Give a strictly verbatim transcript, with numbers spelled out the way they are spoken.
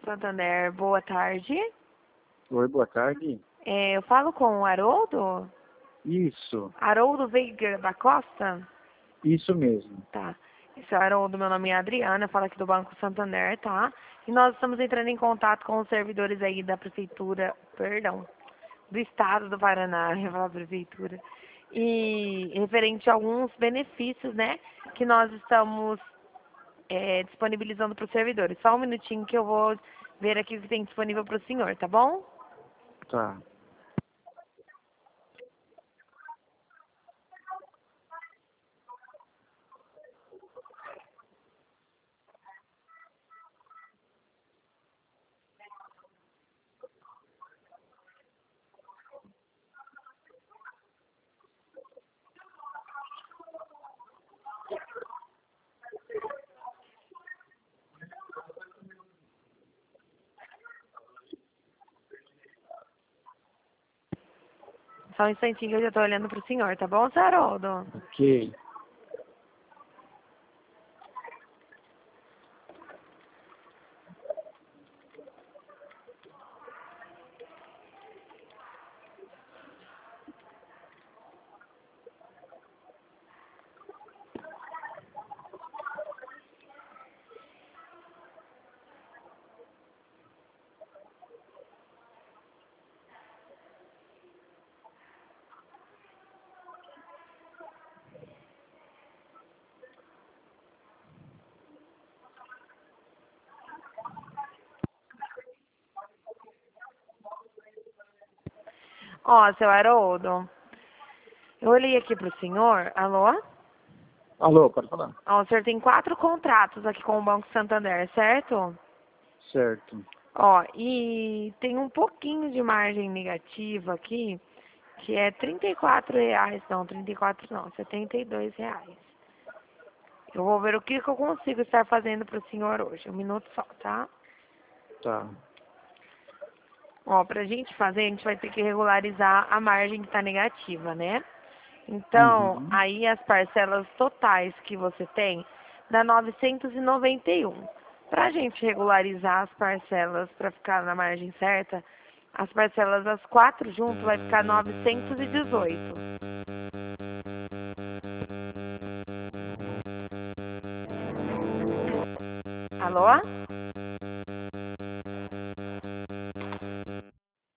Santander, boa tarde. Oi, boa tarde. É, eu falo com o Haroldo? Isso, Haroldo Veiga da Costa? isso mesmo. Tá. Esse é o Haroldo, meu nome é Adriana, falo aqui do Banco Santander, tá? E nós estamos entrando em contato com os servidores aí da Prefeitura, perdão, do Estado do Paraná, eu ia falar Prefeitura, e referente a alguns benefícios, né, que nós estamos é, disponibilizando para os servidores. Só um minutinho que eu vou ver aqui o que tem disponível para o senhor, tá bom? Tá. Só um instantinho que eu já estou olhando para o senhor, tá bom, seu Haroldo? Ok. Ó, seu Haroldo, eu olhei aqui para o senhor, alô? Alô, pode falar? Ó, o senhor tem quatro contratos aqui com o Banco Santander, certo? Certo. Ó, e tem um pouquinho de margem negativa aqui, que é trinta e quatro reais, não, trinta e quatro não, setenta e dois reais. Eu vou ver o que, que eu consigo estar fazendo para o senhor hoje, um minuto só, tá? Tá. Ó, pra gente fazer, a gente vai ter que regularizar a margem que está negativa, né? Então, Uhum. aí as parcelas totais que você tem dá novecentos e noventa e um. Para a gente regularizar as parcelas para ficar na margem certa, as parcelas das quatro juntas vai ficar novecentos e dezoito. Alô?